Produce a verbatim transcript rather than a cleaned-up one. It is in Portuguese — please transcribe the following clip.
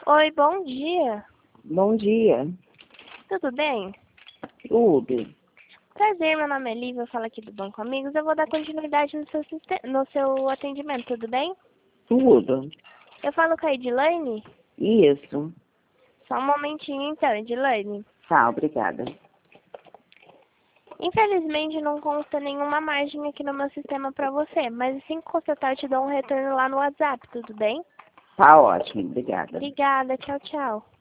Oi, bom dia. Bom dia. Tudo bem? Tudo. Prazer, meu nome é Lívia, eu falo aqui do Banco Amigos. Eu vou dar continuidade no seu, siste- no seu atendimento, tudo bem? Tudo. Eu falo com a Edilane? Isso. Só um momentinho então, Edilane. Tá, obrigada. Infelizmente não consta nenhuma margem aqui no meu sistema para você, mas assim que constatar eu te dou um retorno lá no WhatsApp, tudo bem? Tá ótimo, obrigada. Obrigada, tchau, tchau.